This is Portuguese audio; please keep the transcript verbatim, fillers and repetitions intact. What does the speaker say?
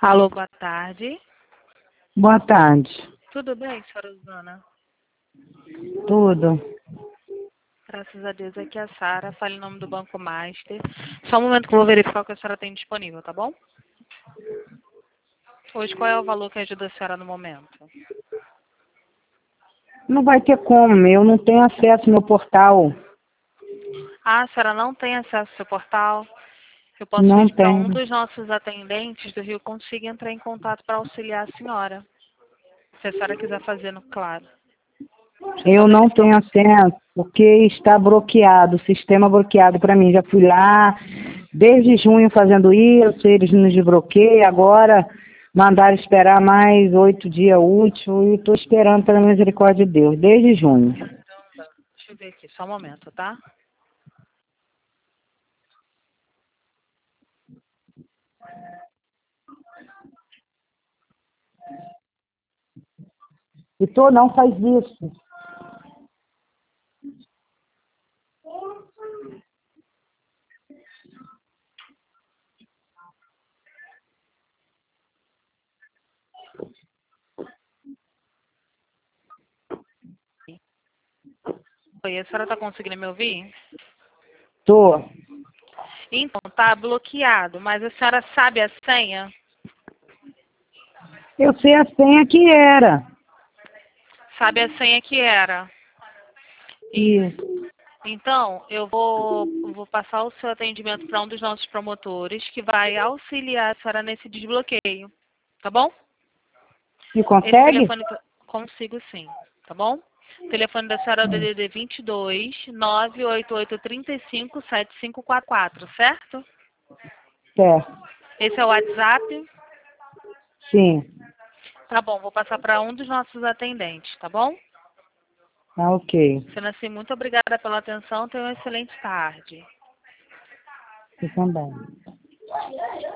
Alô, boa tarde. Boa tarde. Tudo bem, senhora Zana? Tudo. Graças a Deus, aqui é a Sara. Fale em nome do Banco Master. Só um momento que eu vou verificar o que a senhora tem disponível, tá bom? Hoje, qual é o valor que ajuda a senhora no momento? Não vai ter como, eu não tenho acesso ao meu portal. Ah, a senhora não tem acesso ao seu portal? Eu posso Não pedir para um tenho. dos nossos atendentes do Rio consiga entrar em contato para auxiliar a senhora. Se a senhora quiser fazer no claro. Deixa eu só Eu não verificar. tenho acesso, porque está bloqueado, o sistema bloqueado para mim. Já fui lá desde junho fazendo isso, eles nos desbloqueiam, agora mandaram esperar mais oito dias úteis e estou esperando pela misericórdia de Deus, desde junho. Deixa eu ver aqui, só um momento, tá? E tô, não faz isso. Oi, a senhora está conseguindo me ouvir? Tô. Então, tá bloqueado, mas a senhora sabe a senha? Eu sei a senha que era. Sabe a senha que era? Isso. Então, eu vou, vou passar o seu atendimento para um dos nossos promotores, que vai auxiliar a senhora nesse desbloqueio, tá bom? Me Esse consegue? telefone, consigo sim, tá bom? O telefone da senhora é o D D D vinte e dois, nove oito oito três cinco, sete cinco quatro quatro, certo? Certo. Esse é o WhatsApp? Sim. Tá bom, vou passar para um dos nossos atendentes, tá bom? Tá ok. Sendo assim, muito obrigada pela atenção, tenha uma excelente tarde. Você também.